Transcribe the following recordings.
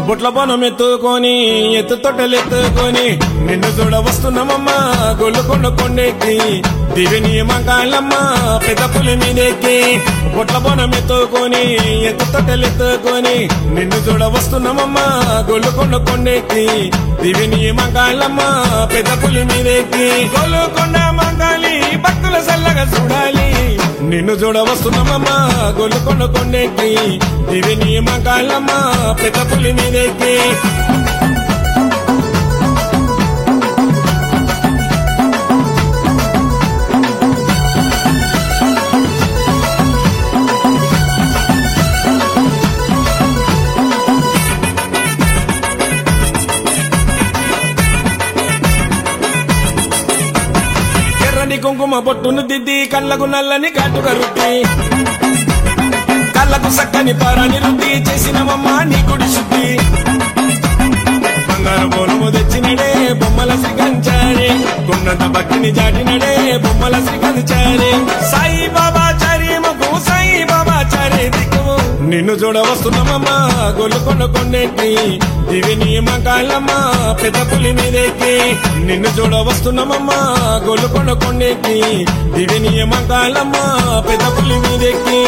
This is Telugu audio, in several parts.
బుట్ల బొనం ఎత్తుకొని ఎత్తు తొట్టెలెత్తుకొని నిన్ను చూడ వస్తున్నామమ్మా గొల్లుకొండ కొండెక్కి దివిని మంగాళమ్మ పెద్ద పులి మీదెక్కి బుట్ల బొనం ఎత్తుకొని ఎత్తు తొట్టెలెత్తుకొని నిన్ను చూడ వస్తున్నామమ్మా గొల్లుకొండ కొండెక్కి దివిని మంగాళమ్మ పెద్ద పులి మీదెక్కి గొల్లుకొండ మంగాళి భక్తుల సల్లగా చూడాలి నిన్ను చూడ వస్తున్నామమ్మా గొల్లుకొండ కొండెక్కి దివిని మంగాళమ్మ పెద్ద పులి మీదెక్కి ఎర్రని కుంకుమ బొట్టును దిద్ది కళ్ళకు నల్లని కాటుగా రుద్ది కళ్ళకు సక్కని పారాని రుద్ది చేసినవమ్మ నీ గుడి శుద్ధి బంగారు బోనము తెచ్చినడే బొమ్మల శ్రీకంచారి గున్నంత భక్తిని చాటినడే బొమ్మల శ్రీకంచారి సాయి బాబా చారి మగు సాయి బాబా చారి దిక్కువు నిన్ను చూడ వస్తున్నామమ్మా గొల్లుకొండ కొండెక్కి దివిని మంగాళమ్మ పెద్ద పులి మీదెక్కి నిన్ను చూడ వస్తున్నామమ్మా గొల్లుకొండ కొండెక్కి దివిని మంగాళమ్మ పెద్ద పులి మీదెక్కి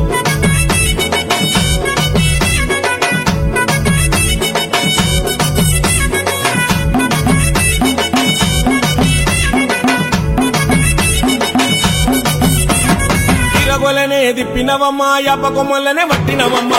తిరగొలనే దిప్పినవమ్మా యాప కొమ్మలనే వట్టినవమ్మా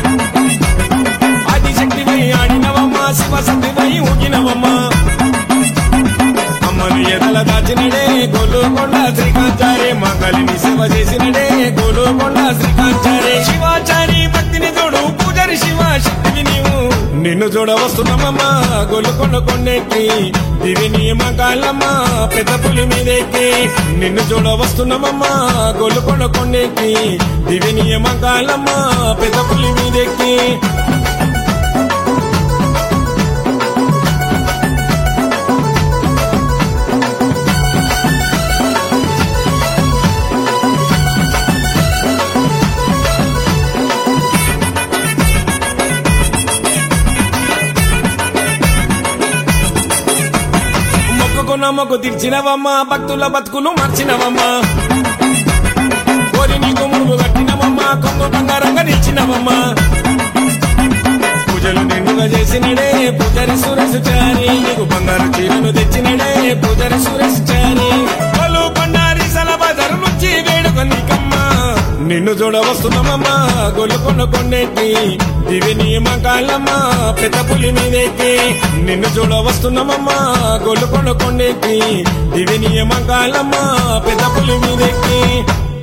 ఆదిశక్తివై ఆడినవమ్మా శివశక్తివై ఊగినవమ్మా అమ్మను ఎదల దాచినడే గొల్లుకొండ శ్రీకాంచారే మంగళిని సేవ చేసినడే గొల్లుకొండ శ్రీకాంచారే శివాచారి భక్తిని తోడు పూజారి శివ శక్తివి నీవు నిన్ను చూడ వస్తున్నామమ్మా గొల్లుకొండ కొండెక్కి దివిని మంగాళమ్మ పెద్ద పులి మీదెక్కి నిన్ను చూడ వస్తున్నామమ్మా గొల్లుకొండ కొండెక్కి దివిని మంగాళమ్మ పెద్ద పులి మీదెక్కి నమ్మకు తీర్చినవమ్మా భక్తుల బతుకులు మార్చినవమ్మా కోరి నీకు మురుగు కట్టినవమ్మా కొంగు బంగారంగా నిలిచినవమ్మా పూజలు నిండుగా చేసినడే పూజారి సురేష్ చారి నీకు బంగారు చీరను తెచ్చినడే పూజారి సురేష్ చారి గొల్లుకొండారి సలబజారు నుంచి వేడుక నీకమ్మా నిన్ను చూడ వస్తున్నామమ్మా గొల్లుకొండ కొండెక్కి దివిని మంగాళమ్మ పెద్ద పులి మీదెక్కి నిన్ను చూడ వస్తున్నామమ్మా గొల్లుకొండ కొండెక్కి దివిని మంగాళమ్మ పెద్ద పులి మీదెక్కి